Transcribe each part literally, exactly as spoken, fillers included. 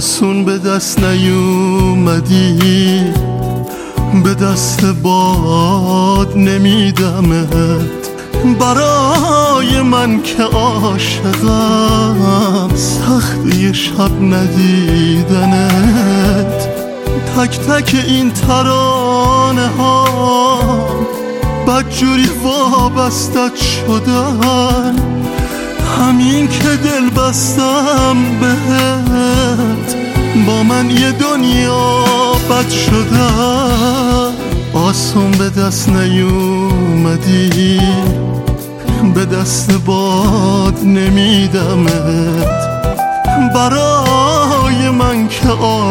آسون به دست نیومدی، به دست باد نمیدمت. برای من که عاشقم سختی شب ندیدنت. تک تک این ترانه ها بدجوری وابستت شدن، همین که دل بستم بهت با من یه دنیا بد شدن. آسون به دست نیومدی، به دست باد نمیدمت. برای من که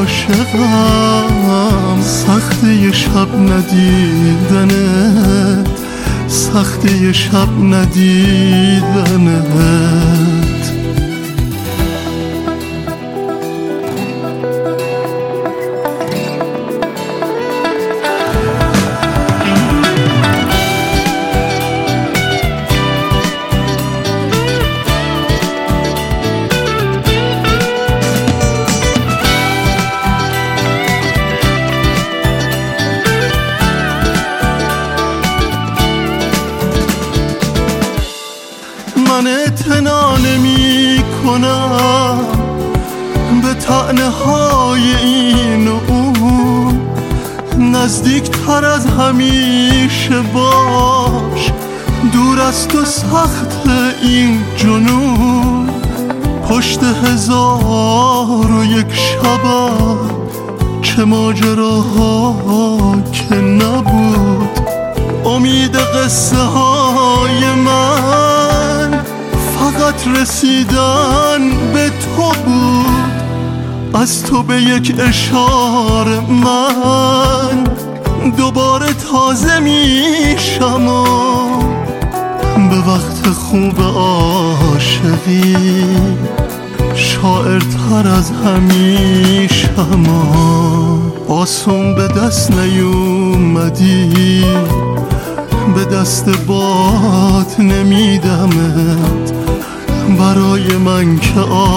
عاشقم سختی شب ندیدنت، سختی شب ندیدنت. من اعتنا نمی کنم به طعنه های این و اون، نزدیک تر از همیشه باش، دور از تو سخت این جنون. پشت هزار و یک شبم چه ماجراها که نبود، امید قصه های من فقط رسیدن به تو بود. از تو به یک اشاره من دوباره تازه میشم و به وقت خوب عاشقی شاعرتر از همیشم. آسون به دست نیومدی، به دست باد نمیدمت. برای من که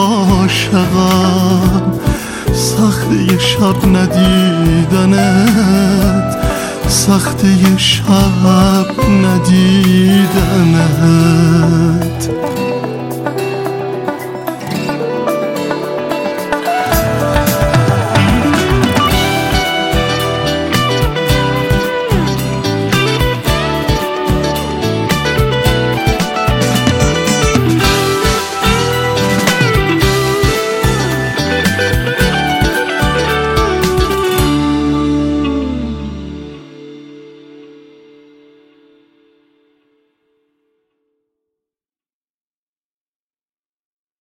عاشقم سختی شب ندیدنت، سختی شب ندیدنت.